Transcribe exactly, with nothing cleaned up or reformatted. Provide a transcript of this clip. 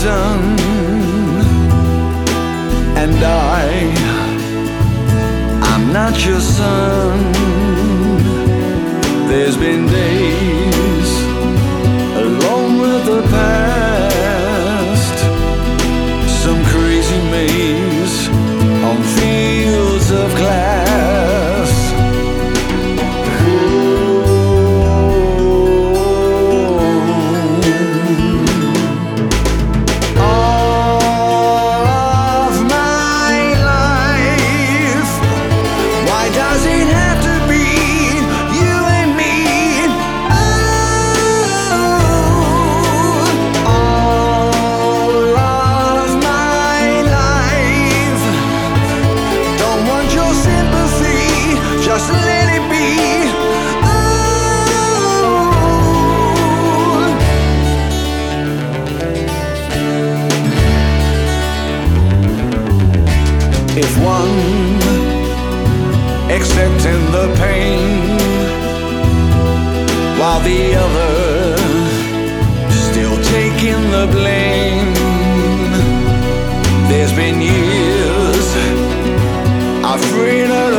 done, and I, I'm not your son. There's been days alone with the past, some crazy maze on fields of glass. Just let it be. Ooh. If one accepting the pain while the other still taking the blame, there's been years I've freed her